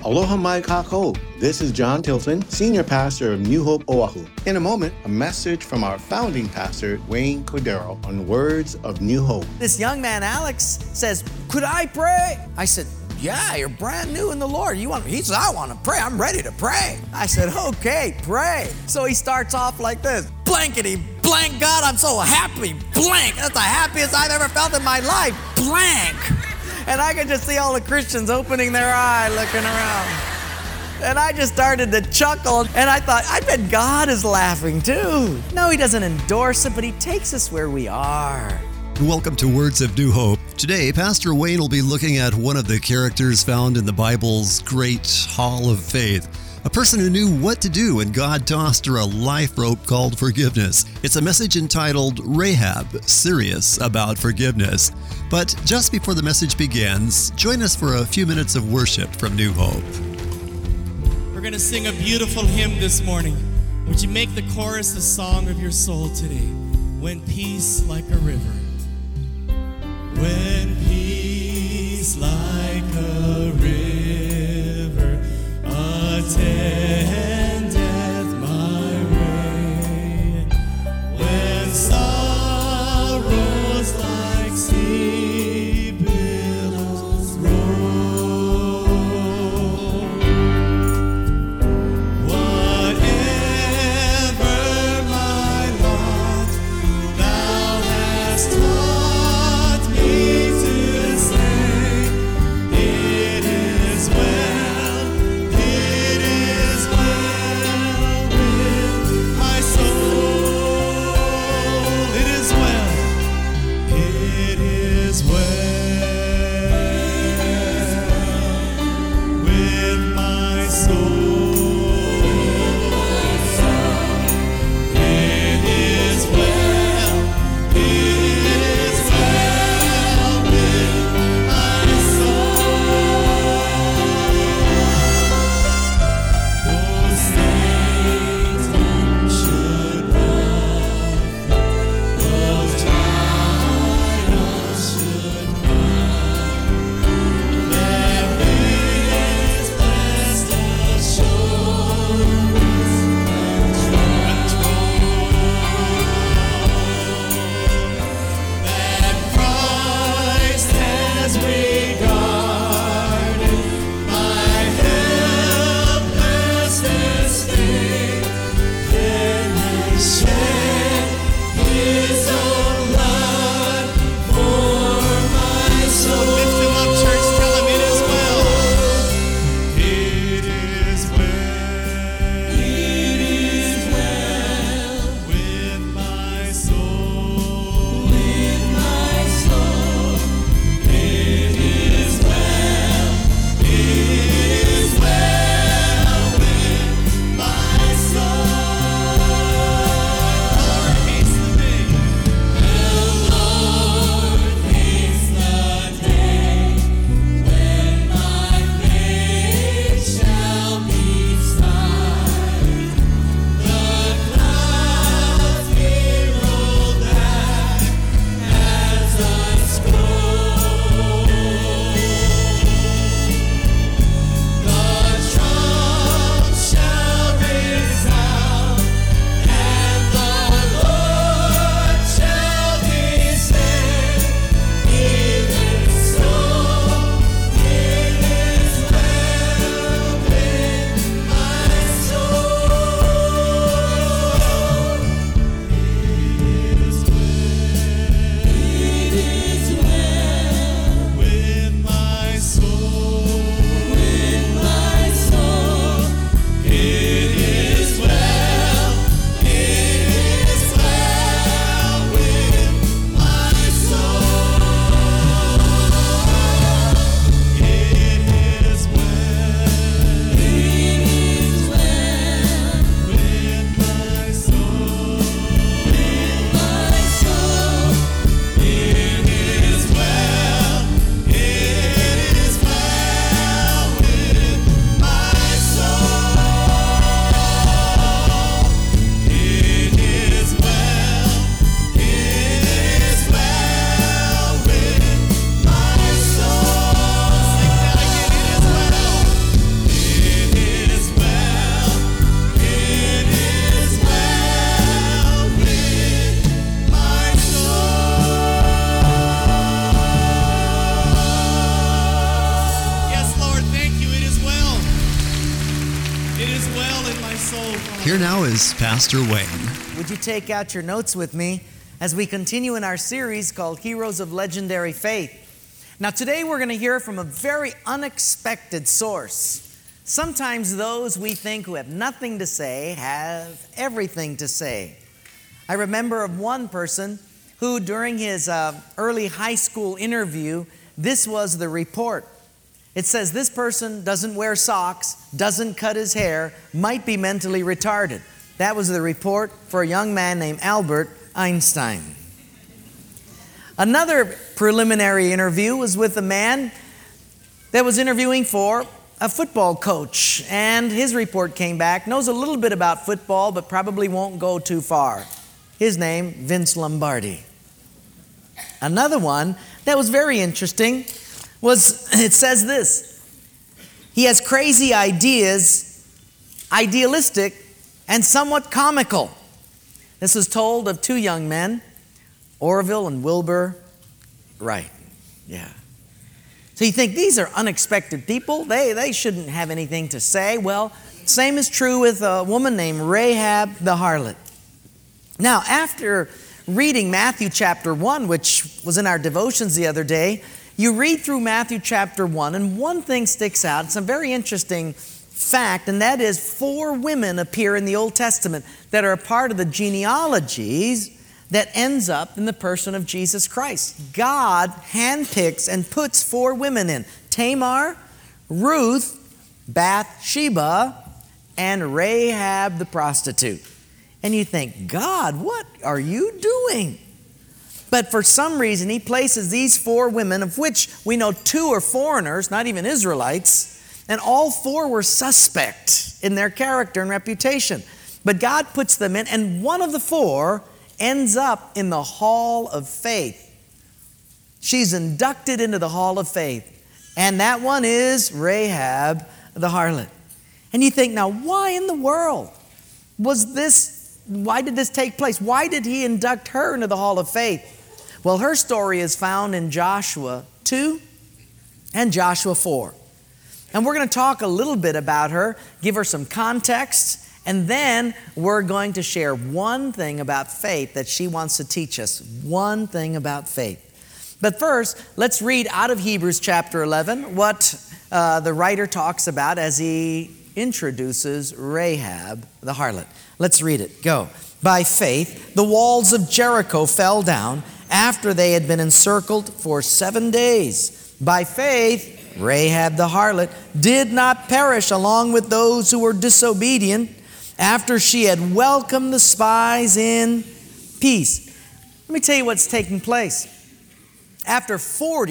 Aloha mai kākou. This is John Tilton, Senior Pastor of New Hope Oahu. In a moment, a message from our founding pastor, Wayne Cordero, on words of New Hope. This young man, Alex, says, "Could I pray?" I said, "Yeah, you're brand new in the Lord. He said, "I want to pray. I'm ready to pray." I said, "Okay, pray." So he starts off like this. Blankety blank, God, I'm so happy. Blank. That's the happiest I've ever felt in my life. Blank. And I could just see all the Christians opening their eye, looking around. And I just started to chuckle, and I thought, I bet God is laughing too. No, he doesn't endorse it, but he takes us where we are. Welcome to Words of New Hope. Today, Pastor Wayne will be looking at one of the characters found in the Bible's great Hall of Faith. A person who knew what to do when God tossed her a life rope called forgiveness. It's a message entitled Rahab, Serious About Forgiveness. But just before the message begins, join us for a few minutes of worship from New Hope. We're going to sing a beautiful hymn this morning. Would you make the chorus the song of your soul today? When peace like a river. When peace like a river attendeth my way, when sorrows like sea billows roll, whatever my lot, thou hast taught me to say, Here now is Pastor Wayne. Would you take out your notes with me as we continue in our series called Heroes of Legendary Faith? Now today we're going to hear from a very unexpected source. Sometimes those we think who have nothing to say have everything to say. I remember of one person who during his early high school interview, this was the report. It says this person doesn't wear socks, doesn't cut his hair, might be mentally retarded. That was the report for a young man named Albert Einstein. Another preliminary interview was with a man that was interviewing for a football coach, and his report came back, knows a little bit about football, but probably won't go too far. His name, Vince Lombardi. Another one that was very interesting was, it says this: he has crazy ideas, idealistic, and somewhat comical. This is told of two young men, Orville and Wilbur Wright. Yeah. So you think these are unexpected people? They shouldn't have anything to say. Well, same is true with a woman named Rahab the harlot. Now, after reading Matthew chapter 1, which was in our devotions the other day, you read through Matthew chapter 1, and one thing sticks out. It's a very interesting fact, and that is 4 women appear in the Old Testament that are a part of the genealogies that ends up in the person of Jesus Christ. God handpicks and puts 4 women in: Tamar, Ruth, Bathsheba, and Rahab the prostitute. And you think, God, what are you doing? But for some reason, he places these 4 women, of which we know 2 are foreigners, not even Israelites, and all 4 were suspect in their character and reputation. But God puts them in, and one of the 4 ends up in the Hall of Faith. She's inducted into the Hall of Faith. And that one is Rahab the harlot. And you think, now why in the world why did this take place? Why did he induct her into the Hall of Faith? Well, her story is found in Joshua 2 and Joshua 4. And we're going to talk a little bit about her, give her some context, and then we're going to share one thing about faith that she wants to teach us. One thing about faith. But first, let's read out of Hebrews chapter 11 what the writer talks about as he introduces Rahab the harlot. Let's read it. Go. By faith, the walls of Jericho fell down after they had been encircled for 7 days. By faith, Rahab the harlot did not perish along with those who were disobedient after she had welcomed the spies in peace. Let me tell you what's taking place. After 40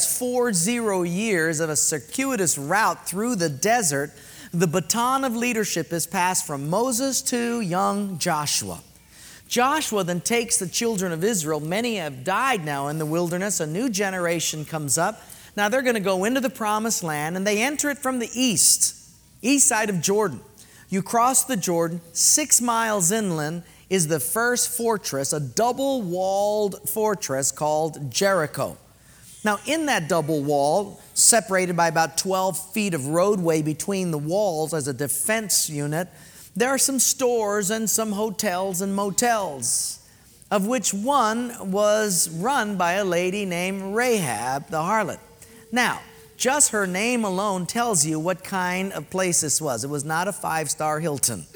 years of a circuitous route through the desert, the baton of leadership is passed from Moses to young Joshua. Joshua then takes the children of Israel. Many have died now in the wilderness. A new generation comes up. Now they're going to go into the promised land, and they enter it from the east side of Jordan. You cross the Jordan, 6 miles inland is the first fortress, a double-walled fortress called Jericho. Now in that double wall, separated by about 12 feet of roadway between the walls as a defense unit, there are some stores and some hotels and motels, of which one was run by a lady named Rahab the harlot. Now, just her name alone tells you what kind of place this was. It was not a 5-star Hilton.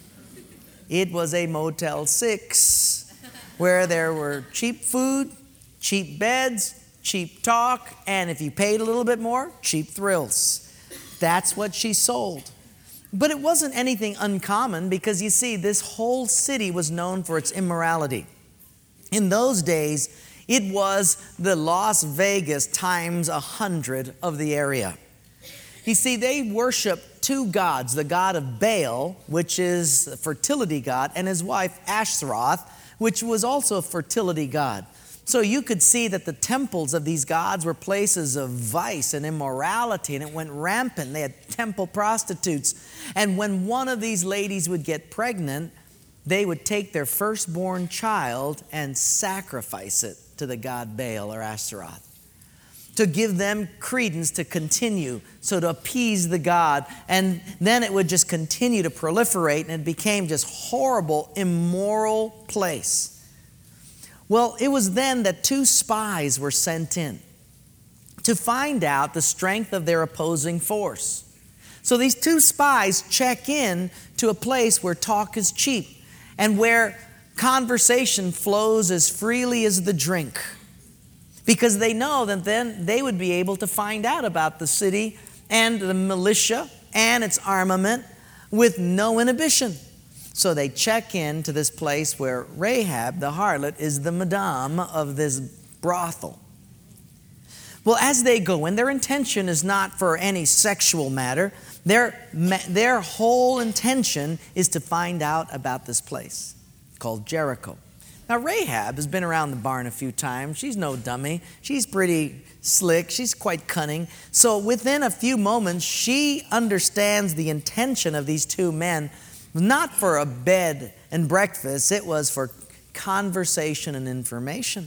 It was a Motel 6 where there were cheap food, cheap beds, cheap talk, and if you paid a little bit more, cheap thrills. That's what she sold. But it wasn't anything uncommon because you see, this whole city was known for its immorality. In those days, it was the Las Vegas times 100 of the area. You see, they worship 2 gods, the god of Baal, which is a fertility god, and his wife Ashtaroth, which was also a fertility god. So you could see that the temples of these gods were places of vice and immorality, and it went rampant. They had temple prostitutes. And when one of these ladies would get pregnant, they would take their firstborn child and sacrifice it to the god Baal or Ashtaroth. to give them credence to continue, so to appease the god. And then it would just continue to proliferate, and it became just horrible, immoral place. Well, it was then that 2 spies were sent in to find out the strength of their opposing force. So these 2 spies check in to a place where talk is cheap and where conversation flows as freely as the drink, because they know that then they would be able to find out about the city and the militia and its armament with no inhibition. So they check in to this place where Rahab, the harlot, is the madame of this brothel. Well, as they go in, their intention is not for any sexual matter. Their whole intention is to find out about this place called Jericho. Now, Rahab has been around the barn a few times. She's no dummy. She's pretty slick. She's quite cunning. So within a few moments, she understands the intention of these 2 men, not for a bed and breakfast. It was for conversation and information.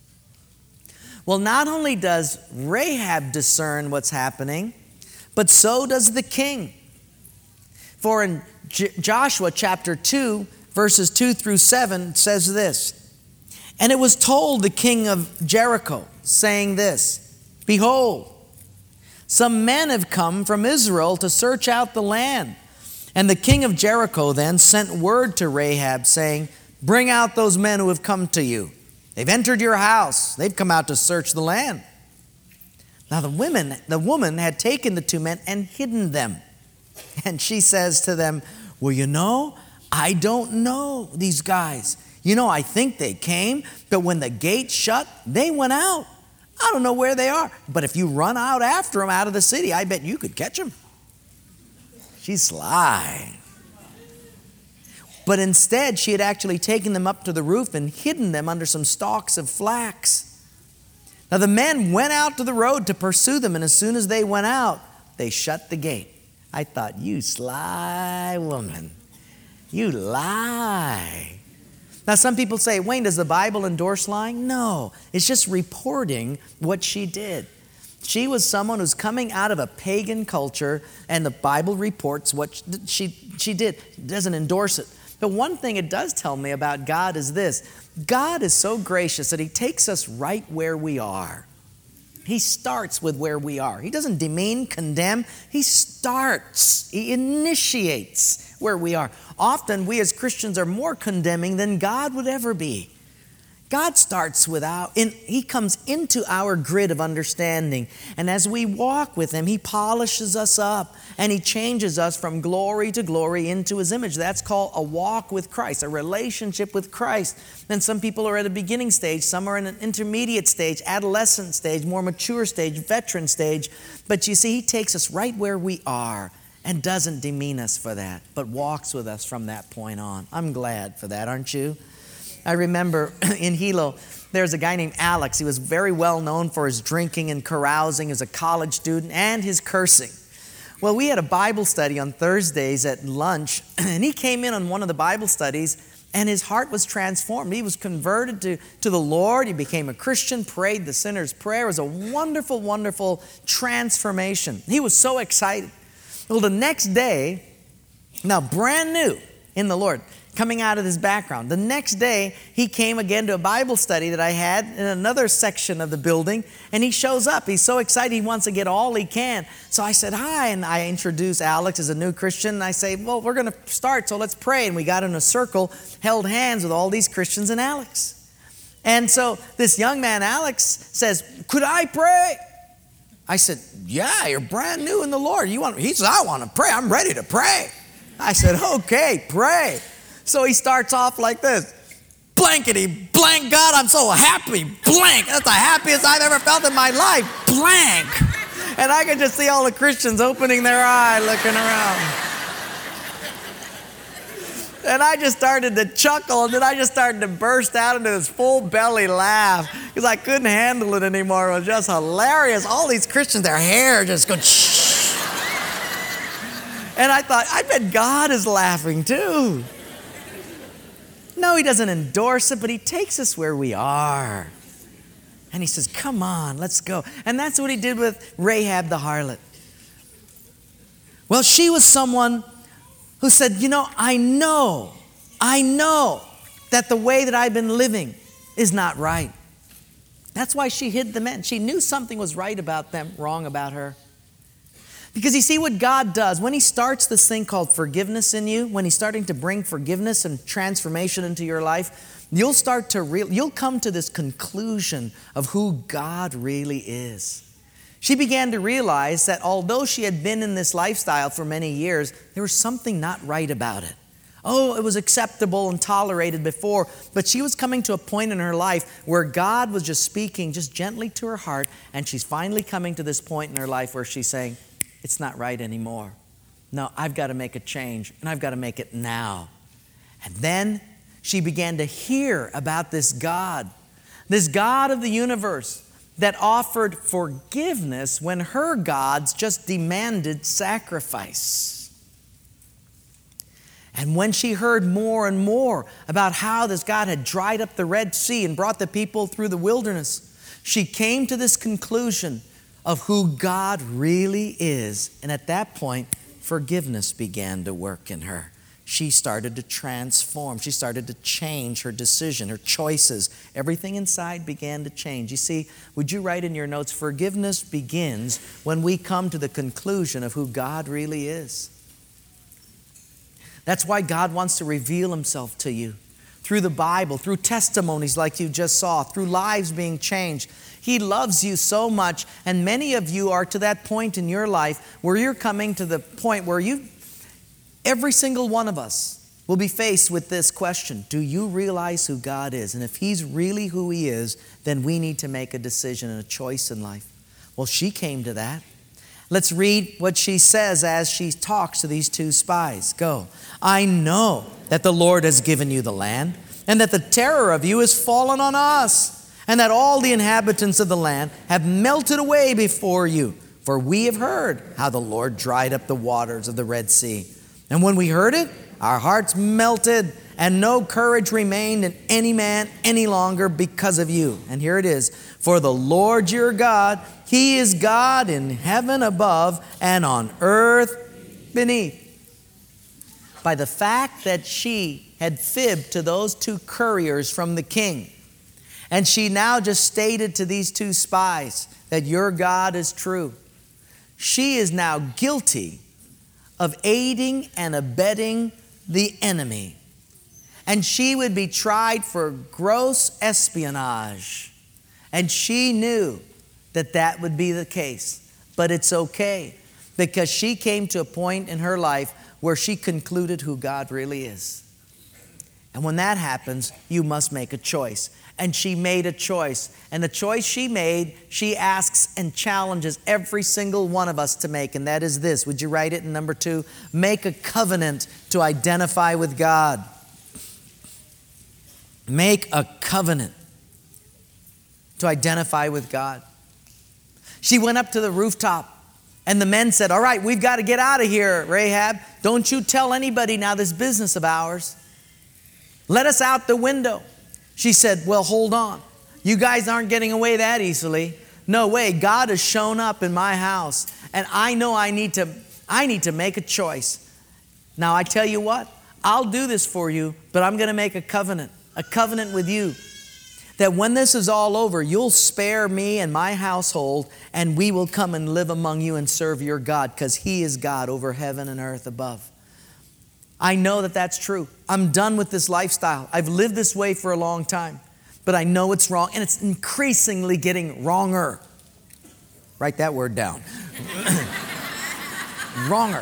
Well, not only does Rahab discern what's happening, but so does the king. For in Joshua chapter 2, verses 2 through 7 says this, "And it was told the king of Jericho, saying this, Behold, some men have come from Israel to search out the land. And the king of Jericho then sent word to Rahab, saying, Bring out those men who have come to you. They've entered your house. They've come out to search the land." Now the woman had taken the 2 men and hidden them. And she says to them, "Well, you know, I don't know these guys. You know, I think they came, but when the gate shut, they went out. I don't know where they are. But if you run out after them out of the city, I bet you could catch them." She's sly. But instead, she had actually taken them up to the roof and hidden them under some stalks of flax. Now the men went out to the road to pursue them, and as soon as they went out, they shut the gate. I thought, you sly woman. You lie. Now some people say, Wayne, does the Bible endorse lying? No, it's just reporting what she did. She was someone who's coming out of a pagan culture, and the Bible reports what she did. It doesn't endorse it. But one thing it does tell me about God is this. God is so gracious that He takes us right where we are. He starts with where we are. He doesn't demean, condemn. He starts. He initiates where we are. Often we as Christians are more condemning than God would ever be. God starts He comes into our grid of understanding. And as we walk with Him, He polishes us up and He changes us from glory to glory into His image. That's called a walk with Christ, a relationship with Christ. And some people are at a beginning stage, some are in an intermediate stage, adolescent stage, more mature stage, veteran stage. But you see, He takes us right where we are and doesn't demean us for that, but walks with us from that point on. I'm glad for that, aren't you? I remember in Hilo, there's a guy named Alex. He was very well known for his drinking and carousing. He was a college student and his cursing. Well, we had a Bible study on Thursdays at lunch, and he came in on one of the Bible studies, and his heart was transformed. He was converted to the Lord. He became a Christian, prayed the sinner's prayer. It was a wonderful, wonderful transformation. He was so excited. Well, the next day, now brand new in the Lord, coming out of his background. The next day, he came again to a Bible study that I had in another section of the building, and he shows up. He's so excited, he wants to get all he can. So I said, hi, and I introduced Alex as a new Christian, and I say, well, we're going to start, so let's pray. And we got in a circle, held hands with all these Christians and Alex. And so this young man, Alex, says, could I pray? I said, yeah, you're brand new in the Lord. He said, I want to pray. I'm ready to pray. I said, okay, pray. So he starts off like this. Blankety blank, God, I'm so happy. Blank. That's the happiest I've ever felt in my life. Blank. And I could just see all the Christians opening their eye, looking around. And I just started to chuckle, and then I just started to burst out into this full belly laugh because I couldn't handle it anymore. It was just hilarious. All these Christians, their hair just goes shh. And I thought, I bet God is laughing too. No, he doesn't endorse it, but he takes us where we are. And he says, come on, let's go. And that's what he did with Rahab the harlot. Well, she was someone who said, I know that the way that I've been living is not right. That's why she hid the men. She knew something was right about them, wrong about her. Because you see what God does, when he starts this thing called forgiveness in you, when he's starting to bring forgiveness and transformation into your life, you'll come to this conclusion of who God really is. She began to realize that although she had been in this lifestyle for many years, there was something not right about it. Oh, it was acceptable and tolerated before, but she was coming to a point in her life where God was just speaking just gently to her heart, and she's finally coming to this point in her life where she's saying, it's not right anymore. No, I've got to make a change, and I've got to make it now. And then she began to hear about this God of the universe that offered forgiveness when her gods just demanded sacrifice. And when she heard more and more about how this God had dried up the Red Sea and brought the people through the wilderness, she came to this conclusion of who God really is. And at that point, forgiveness began to work in her. She started to transform. She started to change her decision, her choices. Everything inside began to change. You see, would you write in your notes, forgiveness begins when we come to the conclusion of who God really is. That's why God wants to reveal himself to you through the Bible, through testimonies like you just saw, through lives being changed. He loves you so much, and many of you are to that point in your life where you're coming to the point where every single one of us will be faced with this question. Do you realize who God is? And if he's really who he is, then we need to make a decision and a choice in life. Well, she came to that. Let's read what she says as she talks to these two spies. Go. I know that the Lord has given you the land, and that the terror of you has fallen on us, and that all the inhabitants of the land have melted away before you. For we have heard how the Lord dried up the waters of the Red Sea. And when we heard it, our hearts melted, and no courage remained in any man any longer because of you. And here it is. For the Lord your God, he is God in heaven above and on earth beneath. By the fact that she had fibbed to those two couriers from the king, and she now just stated to these two spies that your God is true, she is now guilty of aiding and abetting the enemy. And she would be tried for gross espionage. And she knew that that would be the case. But it's okay, because she came to a point in her life where she concluded who God really is. And when that happens, you must make a choice. And she made a choice. And the choice she made, she asks and challenges every single one of us to make. And that is this. Would you write it in number 2? Make a covenant to identify with God. Make a covenant to identify with God. She went up to the rooftop, and the men said, all right, we've got to get out of here, Rahab. Don't you tell anybody now this business of ours. Let us out the window. She said, well, hold on. You guys aren't getting away that easily. No way. God has shown up in my house, and I know I need to make a choice. Now, I tell you what, I'll do this for you, but I'm going to make a covenant with you, that when this is all over, you'll spare me and my household, and we will come and live among you and serve your God, because he is God over heaven and earth above. I know that that's true. I'm done with this lifestyle. I've lived this way for a long time, but I know it's wrong, and it's increasingly getting wronger. Write that word down. Wronger.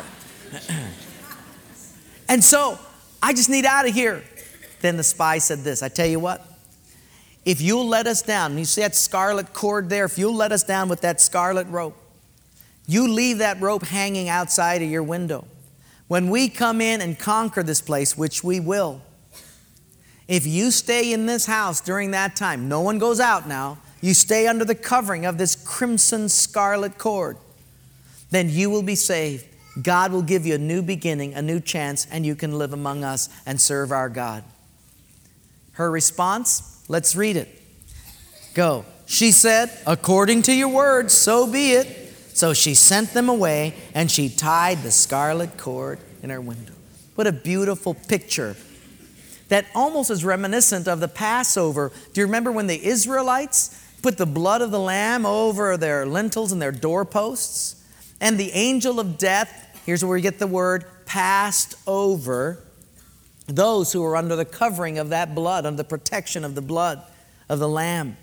And so I just need out of here. Then the spy said this, I tell you what, if you'll let us down, and you see that scarlet cord there, if you'll let us down with that scarlet rope, you leave that rope hanging outside of your window. When we come in and conquer this place, which we will, if you stay in this house during that time, no one goes out now, you stay under the covering of this crimson scarlet cord, then you will be saved. God will give you a new beginning, a new chance, and you can live among us and serve our God. Her response, let's read it. Go. She said, according to your word, so be it. So she sent them away, and she tied the scarlet cord in her window. What a beautiful picture. That almost is reminiscent of the Passover. Do you remember when the Israelites put the blood of the lamb over their lintels and their doorposts? And the angel of death, here's where we get the word, passed over those who were under the covering of that blood, under the protection of the blood of the lamb.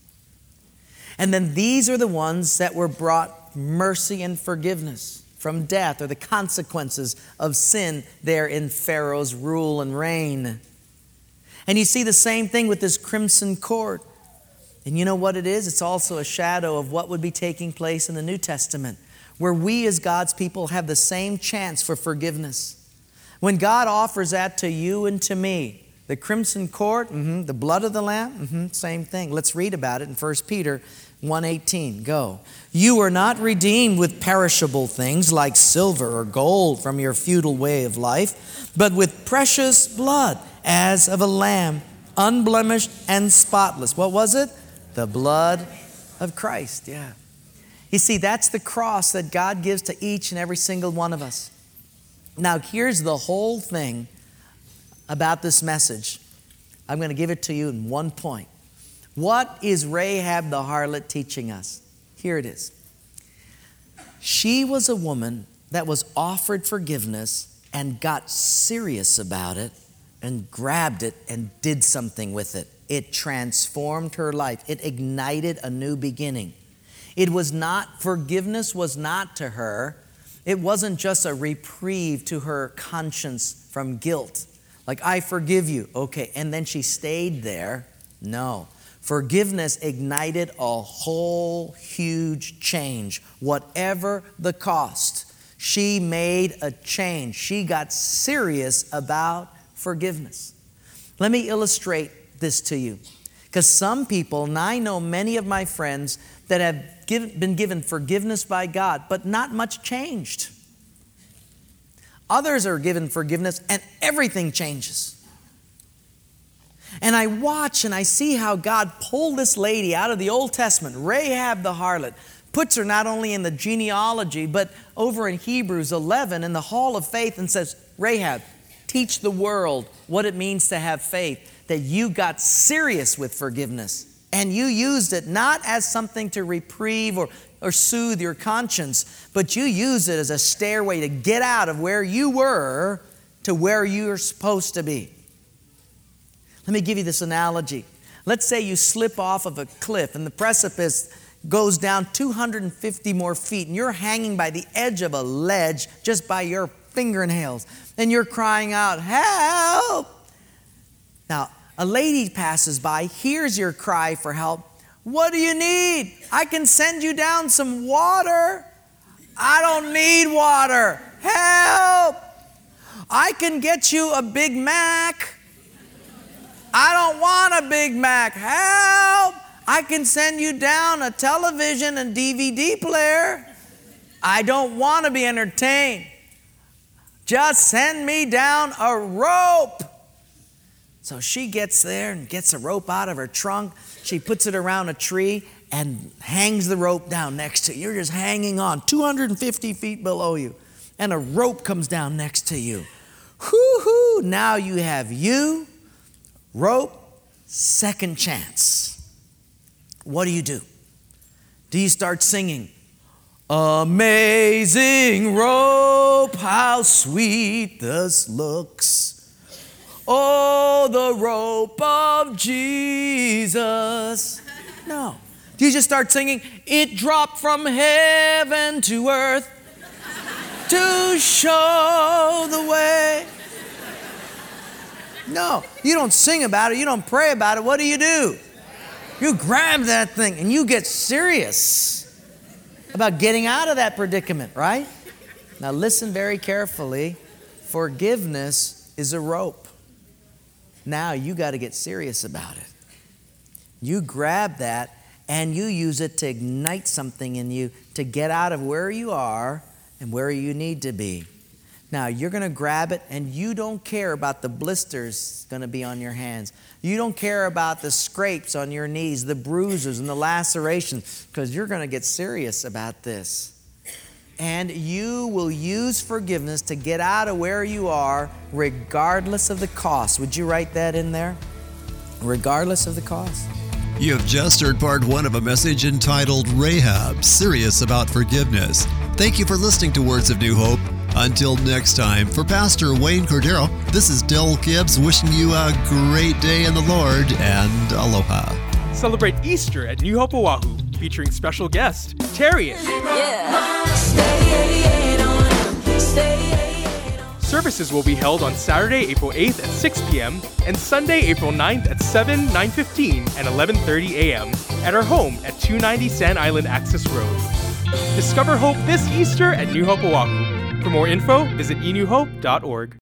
And then these are the ones that were brought mercy and forgiveness from death, or the consequences of sin there in Pharaoh's rule and reign. And you see the same thing with this crimson cord. And you know what it is? It's also a shadow of what would be taking place in the New Testament, where we as God's people have the same chance for forgiveness. When God offers that to you and to me, the crimson cord, the blood of the Lamb, same thing. Let's read about it in 1 Peter 1:18. Go. You are not redeemed with perishable things like silver or gold from your futile way of life, but with precious blood as of a lamb, unblemished and spotless. What was it? The blood of Christ, yeah. You see, that's the cross that God gives to each and every single one of us. Now, here's the whole thing about this message. I'm going to give it to you in one point. What is Rahab the harlot teaching us? Here it is. She was a woman that was offered forgiveness and got serious about it and grabbed it and did something with it. It transformed her life. It ignited a new beginning. Forgiveness was not to her. It wasn't just a reprieve to her conscience from guilt. Like, I forgive you. Okay, and then she stayed there. No. Forgiveness ignited a whole huge change. Whatever the cost, she made a change. She got serious about forgiveness. Let me illustrate this to you. Because some people, and I know many of my friends that have been given forgiveness by God, but not much changed. Others are given forgiveness and everything changes. And I watch and I see how God pulled this lady out of the Old Testament, Rahab the harlot, puts her not only in the genealogy, but over in Hebrews 11 in the hall of faith, and says, Rahab, teach the world what it means to have faith, that you got serious with forgiveness. And you used it not as something to reprieve or soothe your conscience, but you used it as a stairway to get out of where you were to where you're supposed to be. Let me give you this analogy. Let's say you slip off of a cliff and the precipice goes down 250 more feet, and you're hanging by the edge of a ledge just by your fingernails, and you're crying out, help! Now, a lady passes by, hears your cry for help. What do you need? I can send you down some water. I don't need water. Help! I can get you a Big Mac. I don't want a Big Mac. Help! I can send you down a television and DVD player. I don't want to be entertained. Just send me down a rope. So she gets there and gets a rope out of her trunk. She puts it around a tree and hangs the rope down next to you. You're just hanging on 250 feet below you. And a rope comes down next to you. Whoo-hoo! Now you have you, rope, second chance. What do? Do you start singing? Amazing rope, how sweet this looks. Oh, the rope of Jesus. No. Do you just start singing, it dropped from heaven to earth to show the way? No, you don't sing about it. You don't pray about it. What do? You grab that thing and you get serious about getting out of that predicament, right? Now listen very carefully. Forgiveness is a rope. Now you got to get serious about it. You grab that and you use it to ignite something in you to get out of where you are and where you need to be. Now, you're going to grab it, and you don't care about the blisters going to be on your hands. You don't care about the scrapes on your knees, the bruises and the lacerations, because you're going to get serious about this. And you will use forgiveness to get out of where you are regardless of the cost. Would you write that in there? Regardless of the cost. You have just heard part 1 of a message entitled Rahab, Serious About Forgiveness. Thank you for listening to Words of New Hope. Until next time, for Pastor Wayne Cordero, this is Del Gibbs wishing you a great day in the Lord and aloha. Celebrate Easter at New Hope Oahu, featuring special guest, Terrian. Services will be held on Saturday, April 8th at 6 p.m. and Sunday, April 9th at 7, 9:15, and 11:30 a.m. at our home at 290 Sand Island Access Road. Discover hope this Easter at New Hope Oahu. For more info, visit enewhope.org.